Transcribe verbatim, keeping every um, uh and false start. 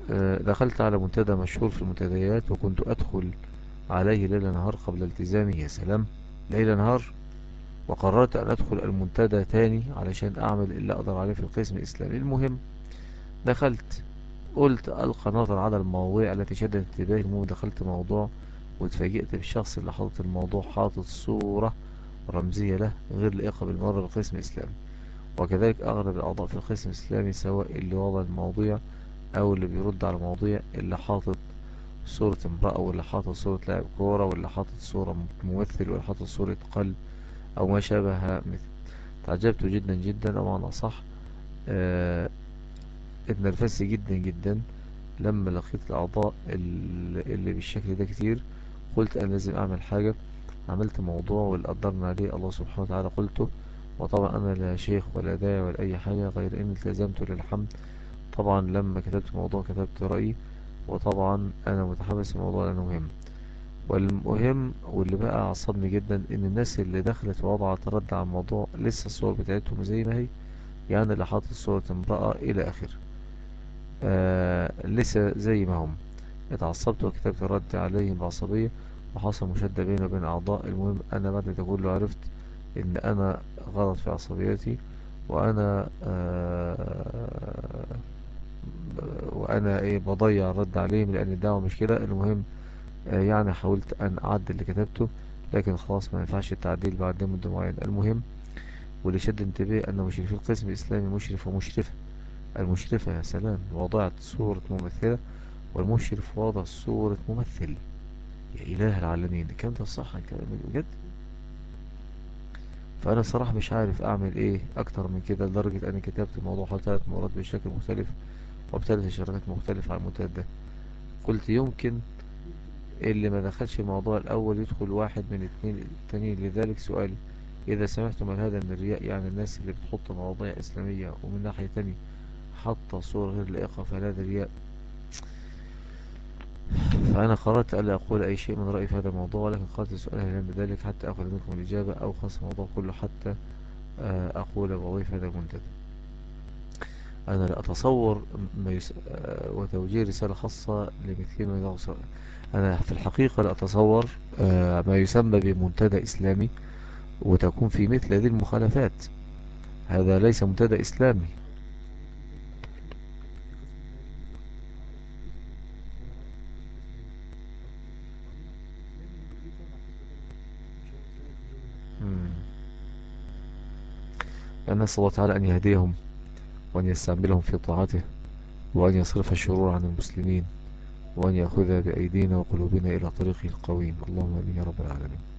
آه، دخلت على منتدى مشهور في المنتديات، وكنت أدخل عليه ليل نهار قبل التزامي. يا سلام، ليل نهار. وقررت أن أدخل المنتدى تاني علشان أعمل اللي أقدر عليه في القسم الإسلامي. المهم دخلت، قلت ألقى نظر على المواضيع التي شدت انتباهي. المهم دخلت موضوع، واتفاجئت بالشخص اللي حاطط الموضوع حاطط صورة رمزية له غير لائقة بالمرة بالقسم الإسلامي. وكذلك أغلب الأعضاء في القسم الإسلامي، سواء اللي وضع المواضيع أو اللي بيرد على المواضيع، اللي حاطط صورة امرأة، واللي حاطط صورة لاعب كورة، واللي حاطط صورة ممثل، واللي حاطط صورة قلب أو ما شابه مثل. تعجبت جدا جدا، أو معنى أصح آه، اتنرفزت جدا جدا لما لقيت الأعضاء اللي اللي بالشكل ده كتير. قلت أنا لازم أعمل حاجة. عملت موضوع واللي قدرنا عليه الله سبحانه وتعالى قلته. وطبعا أنا لا شيخ ولا داعي ولا أي حاجة، غير إني التزمت للحمد. طبعا لما كتبت موضوع كتبت رأيي، وطبعا أنا متحمس الموضوع لأنه مهم. والمهم واللي بقى عصبني جدا إن الناس اللي دخلت ووضعت رد على الموضوع لسه الصور بتاعتهم زي ما هي، يعني اللي حاطط صورة امرأة إلى آخره، آه لسه زي ما هم. اتعصبت وكتبت رد عليهم بعصبية، وحصل مشادة بيني وبين أعضاء. المهم أنا بعد ده كله عرفت إن أنا غلط في عصبيتي، وأنا آه وأنا إيه بضيع الرد عليهم لأن الدعوة مش كده. المهم آه يعني حاولت أن أعدل اللي كتبته، لكن خلاص ما ينفعش التعديل بعد مدة معينة. المهم واللي شد انتباهي أن مشرفي القسم الإسلامي، مشرف ومشرفة. المشرفة يا سلام وضعت صورة ممثلة، والمشرف واضع صورة ممثل. يا إله العالمين، الكلام ده صح؟ الكلام ده بجد؟ فأنا صراحة مش عارف أعمل إيه أكتر من كده، لدرجة أني كتبت الموضوع حوالي ثلاث مرات بشكل مختلف وبثلاث شركات مختلفة على المنتدى ده. قلت يمكن اللي ما دخلش الموضوع الأول يدخل واحد من اتنين التانيين. لذلك سؤالي: إذا سمعتم عن هذا من الرياء، يعني الناس اللي بتحط مواضيع إسلامية ومن ناحية تانية حاطة صورة غير لائقة، فهل هذا رياء؟ فأنا قررت ألا أقول أي شيء من رأيي في هذا الموضوع، ولكن قررت السؤال هل عند ذلك حتى أخذ منكم الإجابة، أو خاص الموضوع كله حتى آه، أقول بوظيفة هذا المنتدى. أنا لا أتصور ما يس... آه، وتوجيه رسالة خاصة لمثلين من الأغصار. أنا في الحقيقة لا أتصور آه، ما يسمى بمنتدى إسلامي وتكون في مثل هذه المخالفات. هذا ليس منتدى إسلامي. مم. أنا نسأل الله تعالى أن يهديهم، وأن يستعملهم في طاعته، وأن يصرف الشرور عن المسلمين، وأن يأخذ بأيدينا وقلوبنا إلى طريقه القويم. اللهم آمين يا رب العالمين.